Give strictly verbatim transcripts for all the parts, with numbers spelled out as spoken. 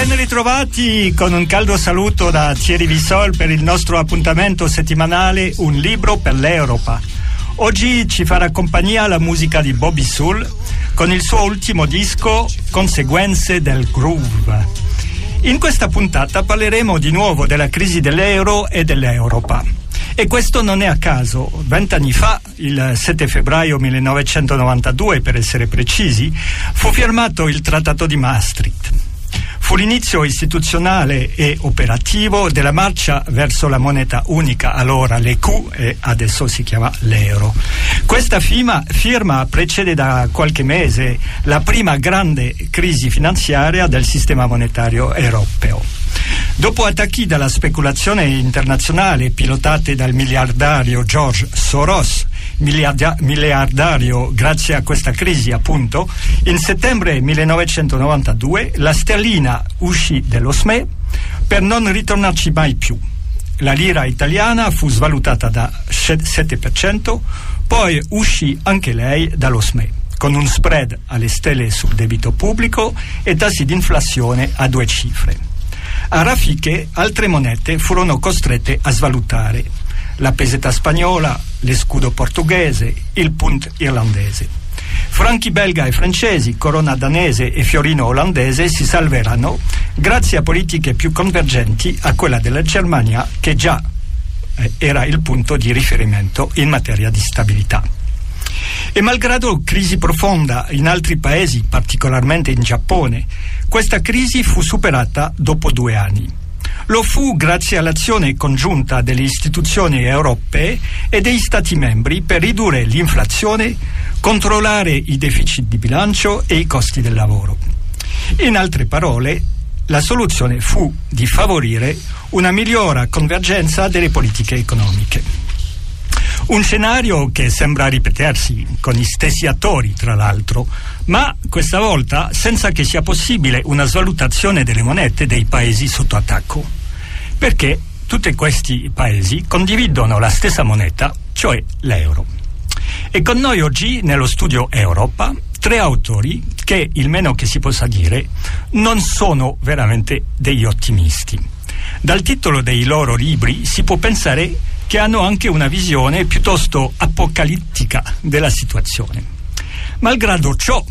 Ben ritrovati con un caldo saluto da Thierry Vissol per il nostro appuntamento settimanale Un libro per l'Europa. Oggi ci farà compagnia la musica di Bobby Soul con il suo ultimo disco Conseguenze del Groove. In questa puntata parleremo di nuovo della crisi dell'euro e dell'Europa. E questo non è a caso. Vent'anni fa, il sette febbraio millenovecentonovantadue per essere precisi, fu firmato il Trattato di Maastricht. Fu l'inizio istituzionale e operativo della marcia verso la moneta unica, allora l'E Q, e adesso si chiama l'euro. Questa firma, firma precede da qualche mese la prima grande crisi finanziaria del sistema monetario europeo. Dopo attacchi dalla speculazione internazionale pilotate dal miliardario George Soros, miliarda- miliardario grazie a questa crisi appunto, in settembre millenovecentonovantadue la sterlina uscì dello S M E per non ritornarci mai più. La lira italiana fu svalutata da sette per cento, poi uscì anche lei dallo S M E, con un spread alle stelle sul debito pubblico e tassi di inflazione a due cifre. A raffiche altre monete furono costrette a svalutare: la peseta spagnola, l'escudo portoghese, il punt irlandese. Franchi belga e francesi, corona danese e fiorino olandese si salveranno grazie a politiche più convergenti a quella della Germania, che già eh, era il punto di riferimento in materia di stabilità. E malgrado crisi profonda in altri paesi, particolarmente in Giappone, questa crisi fu superata dopo due anni. Lo fu grazie all'azione congiunta delle istituzioni europee e degli Stati membri per ridurre l'inflazione, controllare i deficit di bilancio e i costi del lavoro. In altre parole, la soluzione fu di favorire una migliore convergenza delle politiche economiche. Un scenario che sembra ripetersi con gli stessi attori, tra l'altro, ma questa volta senza che sia possibile una svalutazione delle monete dei paesi sotto attacco, perché tutti questi paesi condividono la stessa moneta, cioè l'euro. E con noi oggi nello studio Europa tre autori che, il meno che si possa dire, non sono veramente degli ottimisti. Dal titolo dei loro libri si può pensare che hanno anche una visione piuttosto apocalittica della situazione. Malgrado ciò,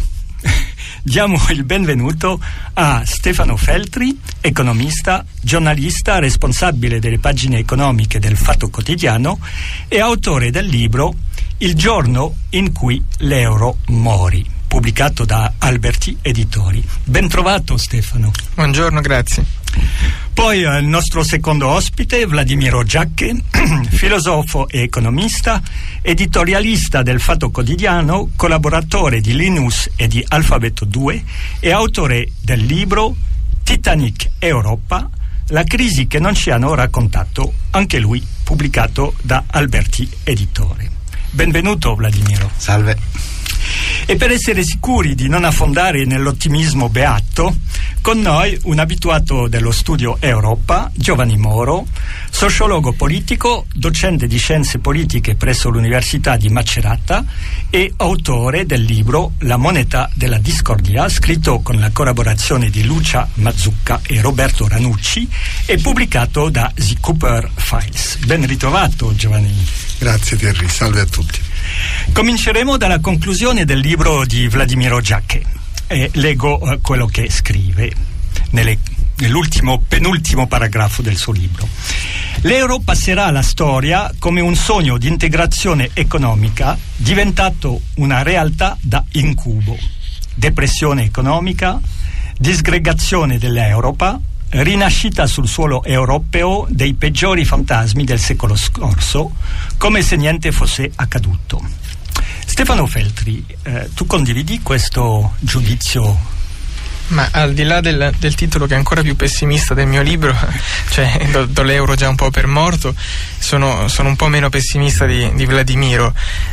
diamo il benvenuto a Stefano Feltri, economista, giornalista, responsabile delle pagine economiche del Fatto Quotidiano e autore del libro Il giorno in cui l'euro morì, pubblicato da Alberti Editori. Ben trovato, Stefano. Buongiorno, grazie. Poi eh, il nostro secondo ospite, Vladimiro Giacche, filosofo e economista, editorialista del Fatto Quotidiano, collaboratore di Linus e di Alfabeto due e autore del libro Titanic Europa, la crisi che non ci hanno raccontato, anche lui pubblicato da Alberti Editore. Benvenuto, Vladimiro. Salve. E per essere sicuri di non affondare nell'ottimismo beato, con noi un abituato dello studio Europa, Giovanni Moro, sociologo politico, docente di scienze politiche presso l'Università di Macerata e autore del libro La moneta della discordia, scritto con la collaborazione di Lucia Mazzucca e Roberto Ranucci e pubblicato da The Cooper Files. Ben ritrovato, Giovanni. Grazie Thierry, salve a tutti. Cominceremo dalla conclusione del libro di Vladimiro Giacche. E leggo uh, quello che scrive nelle, nell'ultimo, penultimo paragrafo del suo libro. L'euro passerà alla storia come un sogno di integrazione economica diventato una realtà da incubo. Depressione economica, disgregazione dell'Europa, rinascita sul suolo europeo dei peggiori fantasmi del secolo scorso, come se niente fosse accaduto. Stefano Feltri, eh, tu condividi questo giudizio? Ma al di là del, del titolo, che è ancora più pessimista del mio libro, cioè do, do l'euro già un po' per morto, sono, sono un po' meno pessimista di, di Vladimiro.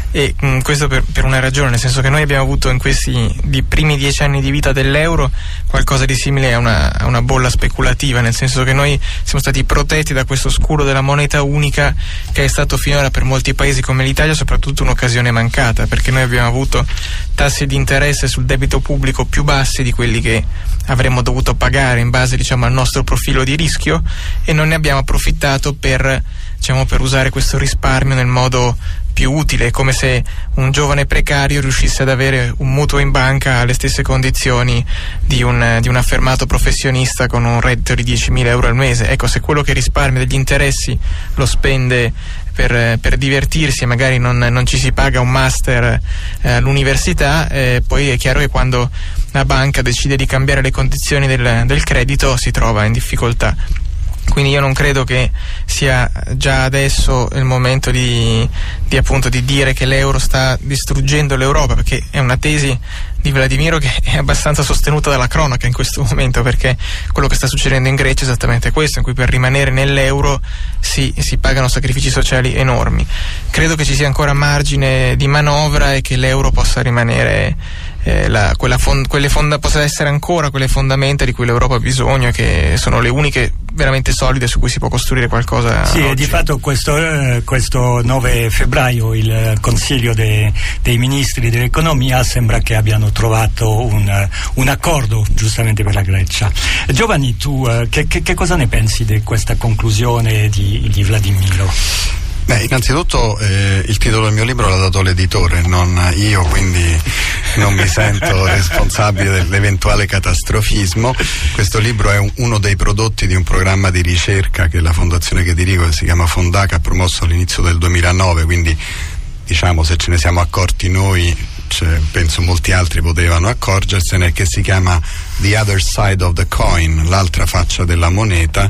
e mh, questo per, per una ragione, nel senso che noi abbiamo avuto in questi di primi dieci anni di vita dell'euro qualcosa di simile a una, a una bolla speculativa, nel senso che noi siamo stati protetti da questo scuro della moneta unica, che è stato finora per molti paesi come l'Italia soprattutto un'occasione mancata, perché noi abbiamo avuto tassi di interesse sul debito pubblico più bassi di quelli che avremmo dovuto pagare in base, diciamo, al nostro profilo di rischio, e non ne abbiamo approfittato per, diciamo, per usare questo risparmio nel modo più utile. È come se un giovane precario riuscisse ad avere un mutuo in banca alle stesse condizioni di un, di un affermato professionista con un reddito di diecimila euro al mese. Ecco, se quello che risparmia degli interessi lo spende per, per divertirsi e magari non, non ci si paga un master eh, all'università, eh, poi è chiaro che quando la banca decide di cambiare le condizioni del, del credito si trova in difficoltà. Quindi io non credo che sia già adesso il momento di, di appunto di dire che l'euro sta distruggendo l'Europa, perché è una tesi di Vladimiro che è abbastanza sostenuta dalla cronaca in questo momento, perché quello che sta succedendo in Grecia è esattamente questo, in cui per rimanere nell'euro si, si pagano sacrifici sociali enormi. Credo che ci sia ancora margine di manovra e che l'euro possa rimanere Eh, la, quella fond- quelle fonda- possa essere ancora quelle fondamenta di cui l'Europa ha bisogno, e che sono le uniche veramente solide su cui si può costruire qualcosa. Sì, oggi. e di fatto questo, eh, questo nove febbraio il Consiglio de- dei Ministri dell'Economia sembra che abbiano trovato un, un accordo giustamente per la Grecia. Giovanni, tu eh, che, che, che cosa ne pensi di questa conclusione di, di Vladimiro? Beh, innanzitutto eh, il titolo del mio libro l'ha dato l'editore, non io, quindi non mi sento responsabile dell'eventuale catastrofismo. Questo libro è un, uno dei prodotti di un programma di ricerca che la fondazione che dirigo, che si chiama Fondaca, ha promosso all'inizio del duemilanove, quindi diciamo, se ce ne siamo accorti noi, cioè, penso molti altri potevano accorgersene, che si chiama The Other Side of the Coin, l'altra faccia della moneta.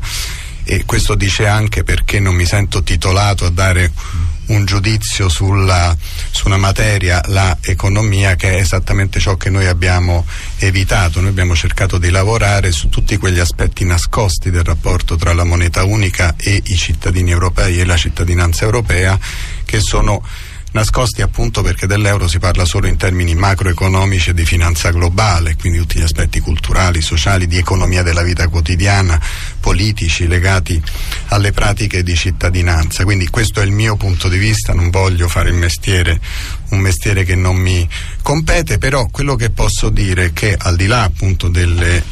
E questo dice anche perché non mi sento titolato a dare un giudizio sulla, su una materia, la economia, che è esattamente ciò che noi abbiamo evitato. Noi abbiamo cercato di lavorare su tutti quegli aspetti nascosti del rapporto tra la moneta unica e i cittadini europei e la cittadinanza europea, che sono nascosti appunto perché dell'euro si parla solo in termini macroeconomici e di finanza globale, quindi tutti gli aspetti culturali, sociali, di economia della vita quotidiana, politici, legati alle pratiche di cittadinanza. Quindi questo è il mio punto di vista, non voglio fare il mestiere, un mestiere che non mi compete, però quello che posso dire è che al di là appunto delle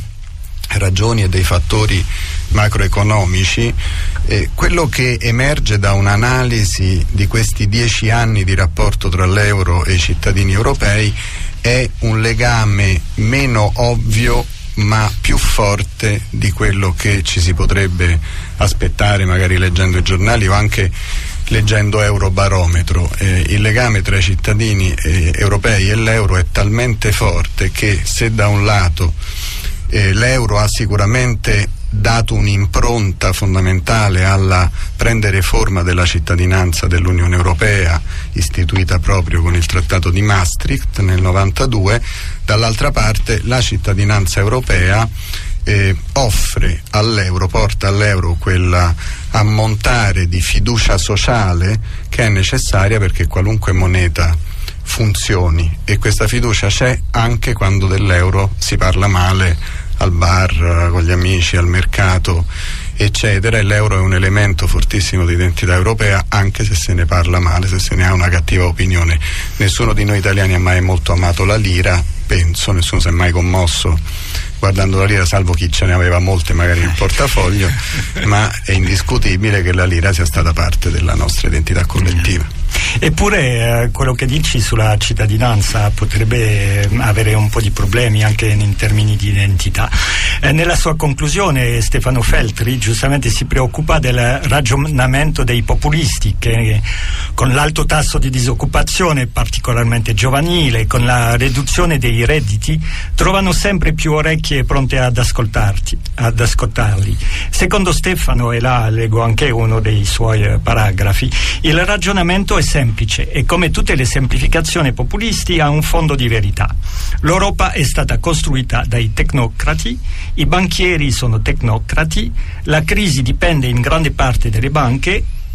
ragioni e dei fattori macroeconomici, eh, quello che emerge da un'analisi di questi dieci anni di rapporto tra l'euro e i cittadini europei è un legame meno ovvio ma più forte di quello che ci si potrebbe aspettare magari leggendo i giornali o anche leggendo Eurobarometro. Eh, il legame tra i cittadini eh, europei e l'euro è talmente forte che se da un lato Eh, l'euro ha sicuramente dato un'impronta fondamentale alla prendere forma della cittadinanza dell'Unione Europea, istituita proprio con il Trattato di Maastricht nel novantadue, dall'altra parte la cittadinanza europea eh, offre all'euro, porta all'euro quella ammontare di fiducia sociale che è necessaria perché qualunque moneta funzioni, e questa fiducia c'è anche quando dell'euro si parla male al bar, con gli amici, al mercato, eccetera, e l'euro è un elemento fortissimo di identità europea anche se se ne parla male, se se ne ha una cattiva opinione. Nessuno di noi italiani ha mai molto amato la lira, penso, nessuno si è mai commosso guardando la lira, salvo chi ce ne aveva molte magari nel portafoglio, ma è indiscutibile che la lira sia stata parte della nostra identità collettiva. Eppure eh, quello che dici sulla cittadinanza potrebbe eh, avere un po' di problemi anche in termini di identità. Eh, nella sua conclusione Stefano Feltri giustamente si preoccupa del ragionamento dei populisti che con l'alto tasso di disoccupazione particolarmente giovanile, con la riduzione dei redditi, trovano sempre più orecchie pronte ad ascoltarti, ad ascoltarli. Secondo Stefano, e là leggo anche uno dei suoi eh, paragrafi, il ragionamento è semplice e come tutte le semplificazioni populisti ha un fondo di verità. L'Europa è stata costruita dai tecnocrati, i banchieri sono tecnocrati, la crisi dipende in grande parte dalle banche,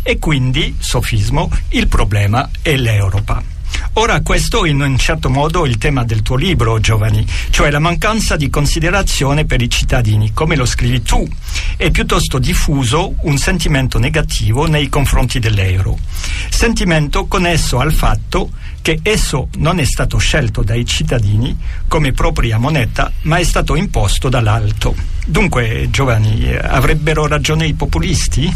e quindi, sofismo, il problema è l'Europa. Ora, questo è in un certo modo il tema del tuo libro, Giovanni, cioè la mancanza di considerazione per i cittadini. Come lo scrivi tu, è piuttosto diffuso un sentimento negativo nei confronti dell'euro, sentimento connesso al fatto che esso non è stato scelto dai cittadini come propria moneta, ma è stato imposto dall'alto. Dunque, Giovanni, avrebbero ragione i populisti?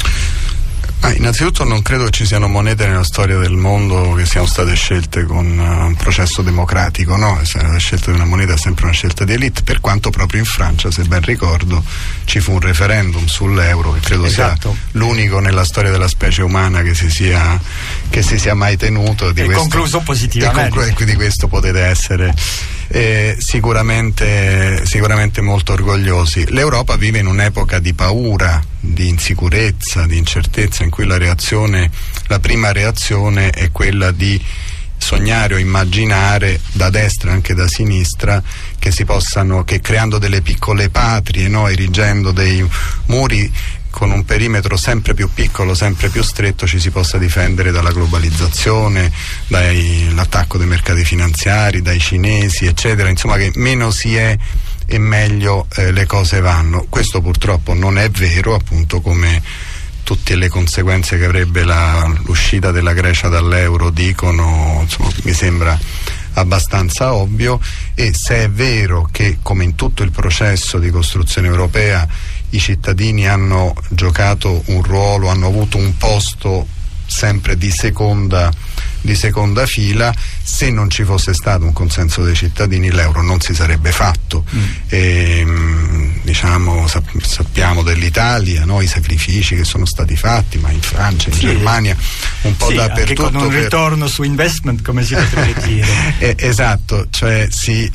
Ah, innanzitutto non credo che ci siano monete nella storia del mondo che siano state scelte con uh, un processo democratico, no? La scelta di una moneta è sempre una scelta di elite, per quanto proprio in Francia, se ben ricordo, ci fu un referendum sull'euro che credo esatto. sia l'unico nella storia della specie umana che si sia, che si sia mai tenuto. Di e questo, concluso positivamente. E, conclu- e di questo potete essere eh, sicuramente, sicuramente molto orgogliosi. L'Europa vive in un'epoca di paura, di insicurezza, di incertezza, in cui la reazione, la prima reazione è quella di sognare o immaginare da destra e anche da sinistra che si possano, che creando delle piccole patrie, no, erigendo dei muri con un perimetro sempre più piccolo, sempre più stretto, ci si possa difendere dalla globalizzazione, dall'attacco dei mercati finanziari, dai cinesi, eccetera. Insomma, che meno si è e meglio eh, le cose vanno. Questo purtroppo non è vero, appunto, come tutte le conseguenze che avrebbe la, l'uscita della Grecia dall'euro dicono, insomma, mi sembra abbastanza ovvio. E se è vero che, come in tutto il processo di costruzione europea, i cittadini hanno giocato un ruolo, hanno avuto un posto sempre di seconda di seconda fila, se non ci fosse stato un consenso dei cittadini l'euro non si sarebbe fatto. mm. E, diciamo, sap- sappiamo dell'Italia, no? I sacrifici che sono stati fatti, ma in Francia, in sì. Germania, un po' sì, dappertutto, anche con un per... ritorno su investment, come si potrebbe dire. eh, esatto, cioè sì,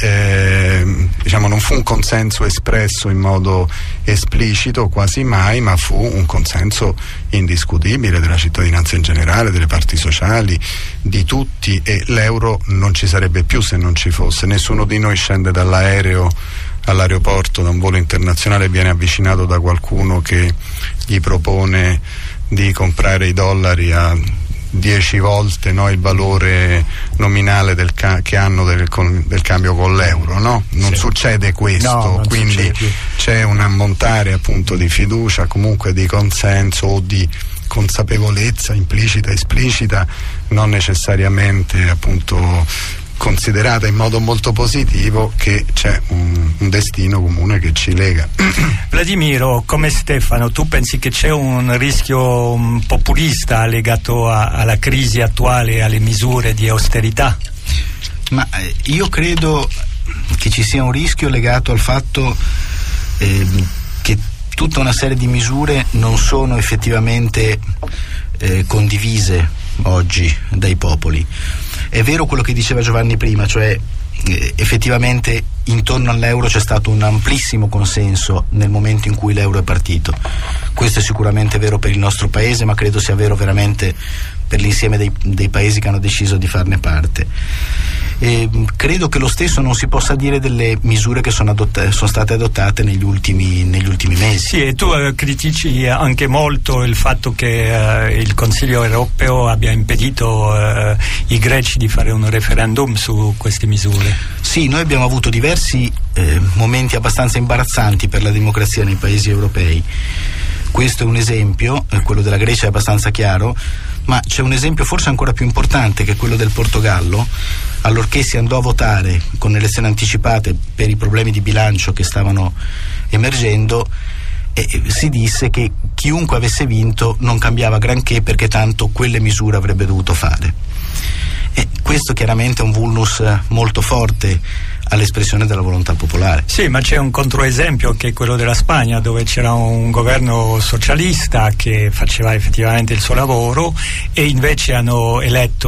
eh, diciamo, non fu un consenso espresso in modo esplicito quasi mai, ma fu un consenso indiscutibile della cittadinanza in generale, delle parti sociali, di tutti, e l'euro non ci sarebbe più se non ci fosse. Nessuno di noi scende dall'aereo all'aeroporto da un volo internazionale e viene avvicinato da qualcuno che gli propone di comprare i dollari a dieci volte, no, il valore nominale del ca- che hanno del, con, del cambio con l'euro, no? Non sì. succede questo, no, quindi c'è un ammontare appunto di fiducia, comunque di consenso o di consapevolezza implicita, esplicita, non necessariamente appunto considerata in modo molto positivo, che c'è un, un destino comune che ci lega. Vladimiro, come Stefano, tu pensi che c'è un rischio um, populista legato a, alla crisi attuale e alle misure di austerità? Ma eh, io credo che ci sia un rischio legato al fatto eh, che tutta una serie di misure non sono effettivamente eh, condivise oggi dai popoli. È vero quello che diceva Giovanni prima, cioè eh, effettivamente intorno all'euro c'è stato un amplissimo consenso nel momento in cui l'euro è partito. Questo è sicuramente vero per il nostro paese, ma credo sia vero veramente per l'insieme dei, dei paesi che hanno deciso di farne parte. E credo che lo stesso non si possa dire delle misure che sono, adotta- sono state adottate negli ultimi, negli ultimi mesi. Sì, e tu eh, critici anche molto il fatto che eh, il Consiglio europeo abbia impedito eh, i greci di fare un referendum su queste misure. Sì, noi abbiamo avuto diversi eh, momenti abbastanza imbarazzanti per la democrazia nei paesi europei. Questo è un esempio, eh, quello della Grecia è abbastanza chiaro, ma c'è un esempio forse ancora più importante, che è quello del Portogallo. Allorché si andò a votare con elezioni anticipate per i problemi di bilancio che stavano emergendo, eh, si disse che chiunque avesse vinto non cambiava granché, perché tanto quelle misure avrebbe dovuto fare. E questo chiaramente è un vulnus molto forte all'espressione della volontà popolare. Sì, ma c'è un controesempio, che è quello della Spagna, dove c'era un governo socialista che faceva effettivamente il suo lavoro, e invece hanno eletto